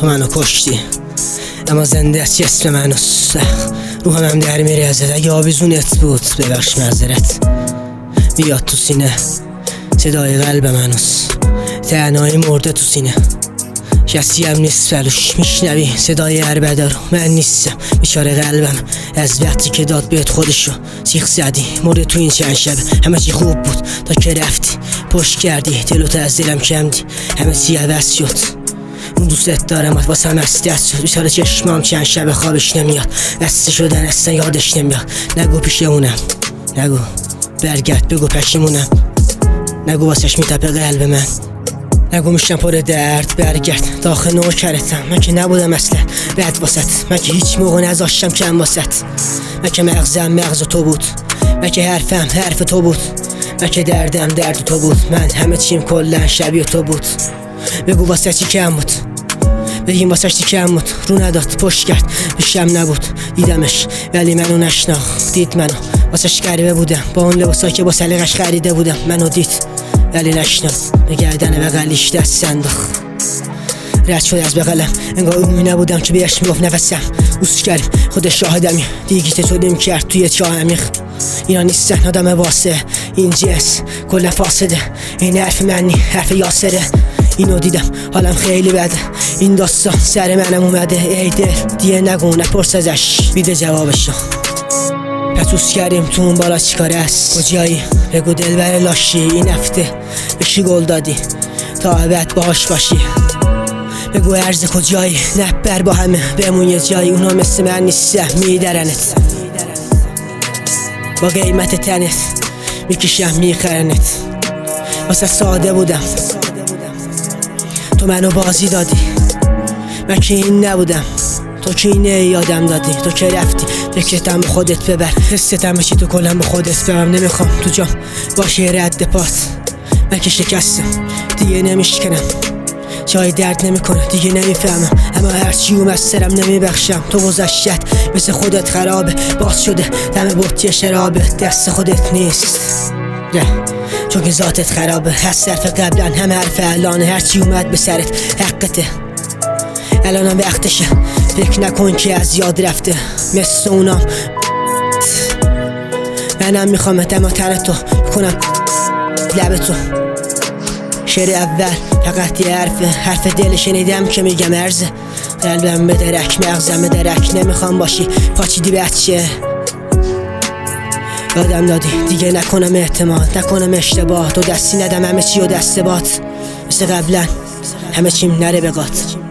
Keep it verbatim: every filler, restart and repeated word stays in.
تو منو کشتی اما زنده از جسم منو روحم هم در میره ازت. اگه آویزونت بود ببخش معذرت. بیاد تو سینه صدای قلب منوس، تنهایی مرده تو سینه، کسی هم نیست فلوش. میشنوی صدای عربده رو؟ من نیستم بیچاره قلبم از وقتی که داد بهت خودشو سیخ زدی. مرد تو این چند شب همه چی خوب بود تا که رفتی پشت کردی دلوت از دلم کندی. همه چی عوض شد. اون دوستت دارم واسه هم از دست شد. بیچاره چشمام چند شب خوابش نمیاد. بسته شدن اصلا یادش نمیاد. نگو پیش اونم، نگو برگرد بگو پشیمونم، نگو واسش میتپه قلب من، نگو میشم پر درد برگرد داخل نوکرتم. من که نبودم اصلا رد واسط، من که هیچ موقع نذاشتم کم واسط. من که مغزم مغز تو بود، من که حرفم حرف تو بود، من که دردم درد تو بود. من همه چیم کلن شبیه تو بود. بگو واسه چی کم بود، بگیم واسه چی کم بود. رو نداد پشت کرد پیشم نبود. دیدمش ولی منو نشناخت. دید منو واسش غریبه بودم، با اون لباسا که با سلیقش خریده بودم. منو دید ولی نشناخت. به گردن بغلیش دست انداخت. رد شد از بغلم انگار اونی نبودم که بهش میگفت نفسم. اوست کردیم خودش شاهدمی. دیگیت تو نمی کرد توی چاه عمیق. اینا نیستن آدم واسه این جنس کل فاسده. این حرف منی حرف یاسره. اینو دیدم حالم خیلی بده. این داستان سر منم اومده. ای دل دیگه نگو نپرس ازش بیده جوابشو. پتوس کردیم تو اون بالا چیکاره است؟ کجایی؟ بگو دلبر لاشی. این هفته به کی گل دادی تا ابد باهاش باشی؟ بگو ارز کجایی؟ نبر با همه بمون یه جایی. اونا مثل من نیستم میدرنت با قیمت تنت میکشم میخرنت. واسه ساده بودم تو منو بازی دادی. من که این نبودم تو که اینه یادم دادی. تو که رفتی فکرتم به خودت ببر، حستم بشی تو کلم به خودت برم. نمیخوام تو جام باشه رد پات. من که شکستم دیگه نمیشکنم، جای درد نمیکنه دیگه نمیفهمم. اما هرچی اوم از سرم نمیبخشم. تو گذشت مثل خودت خرابه، باز شده دم بطی شرابه. دست خودت نیست نه چون که ذاتت خرابه. از صرف قبلا هم حرف الان. هرچی اومد به سرت حقته. الانم وقتشه فکر نکن که از یاد رفته مثل اونام. منم میخوام اما تن تو کنم لب تو. شعر اول فقط یه حرفه، حرف دل شنیدم که میگم ارزه. قلبم به درک مغزم به درک. نمیخوام باشی پاچیدی بچه. یادم دادی دیگه نکنم اعتماد، نکنم اشتباه. تو دستی ندم همه چی و دست بات. مثل قبلا همه چیم نره بگات.